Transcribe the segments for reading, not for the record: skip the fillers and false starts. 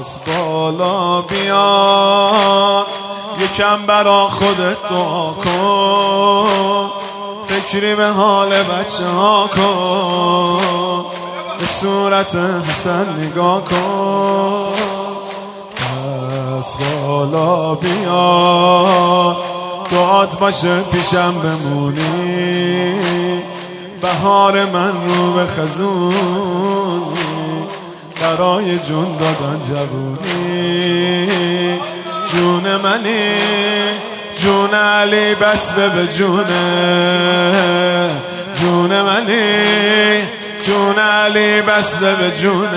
از بالا بیا، یکم برا خودت دعا کن، فکری به حال بچه ها کن، به صورت حسن نگاه کن. از بالا بیا، دعات باشه پیشم بمونی، بهار من رو به خزونی، برای جون دادن جوونی. جون منی، جون علی بسته به جونه، جون منی، جون علی بسته به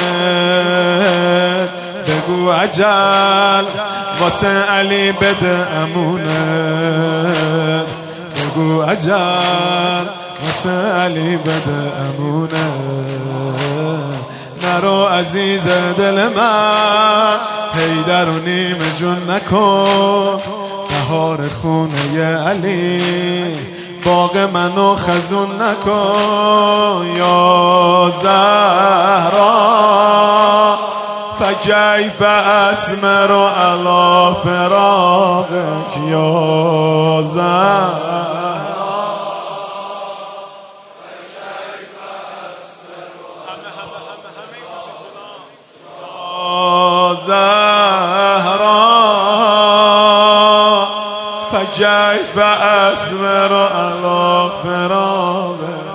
جونه. بگو عجل واسه علی بده امونه، بگو عجل واسه علی بده امونه. نرو عزیز دل من، حیدر و نیمه جون نکن، بهار خونه علی باغ منو خزون نکن. یا زهرا فکیف اسمر علی فراقک، یا زهرا زهرا فکیف اسمر علی فراقک.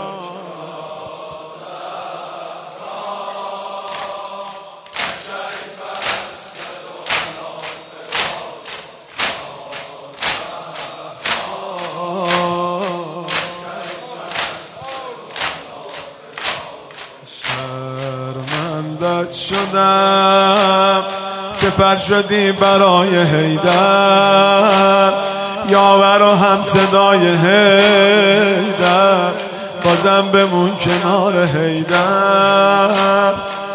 شرمندت شدم سپر شدی برای حیدر، یاور و هم صدای حیدر، بازم بمون کنار حیدر.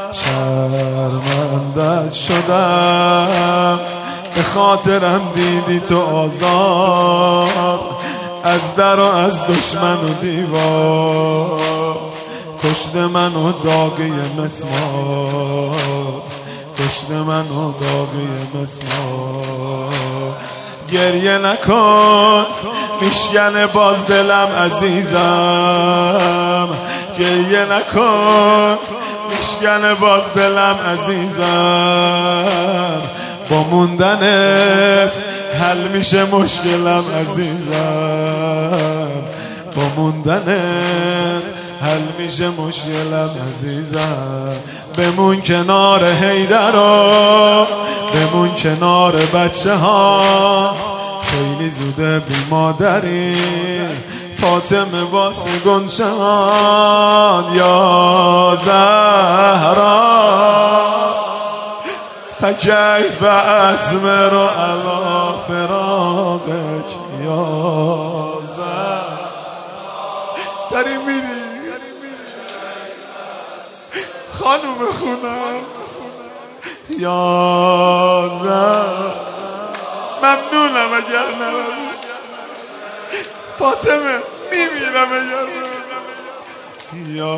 شرمندت شدم به خاطرم دیدی تو آزار، از در و از دشمن و دیوار، کشت منو داغی مسمار، کشت منو داغی مسمار. گریه نکن میشکنه باز دلم عزیزم، گریه نکن میشکنه باز دلم عزیزم، با موندنت حل میشه مشکلم عزیزم، با موندنت حل میشه مشکلم عزیزم. بمون کنار حیدر و بمون کنار بچه ها، خیلی زوده بی مادری فاطمه واسه گنشان. یا زهرا فکیف اسمر علی فراقک، یا زهرا. داری میری خانوم خونم، یا زهرا ممنونم اگر نروی، فاطمه میمیرم اگر نروی. یا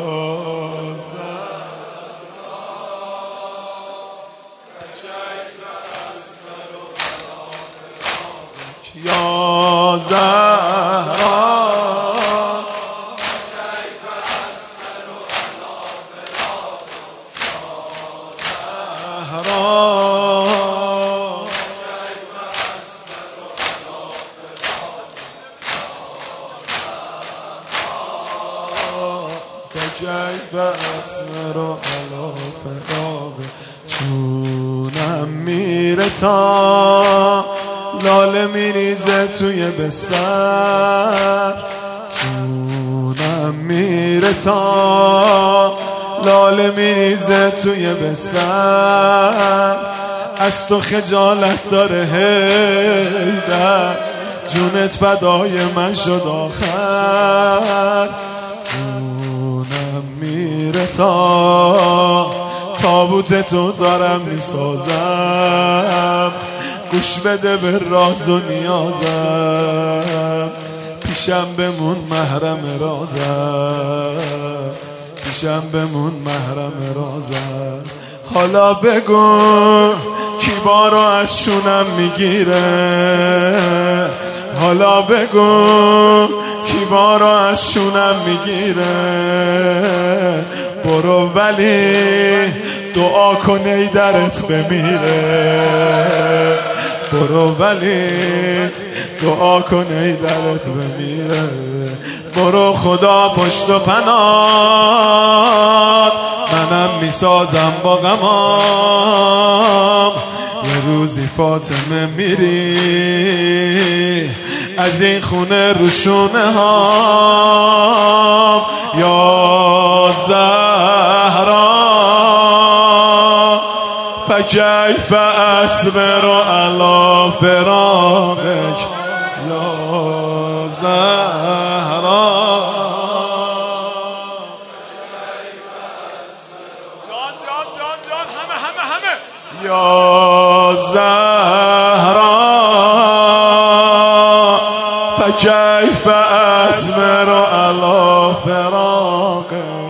زهرا، یا زهرا کیف اسمر علی فراقک. چونم میره تا لاله میریزه توی بستر، چونم میره تا لاله میریزه توی بستر. از تو خجالت داره حیدر، جونت فدای من شد آخر. جونم میره تا تابوت تو دارم میسازم، گوش بده به راز و نیازم، پیشم بمون محرم رازم، پیشم بمون محرم رازم. حالا بگو بارو از شونم میگیره. حالا بگو کی بارو از شونم میگیره. برو ولی دعا کن ای درت بمیره. برو ولی دعا کن ای درت بمیره. برو خدا پشت و پناه، منم میسازم با غمام. یه روزی فاطمه میری از این خونه روشونه ها. یا زهرا فکیف اصبر علی فراقک. یا زهرا جان همه یا زهرا فکیف اصبر علی فراقک.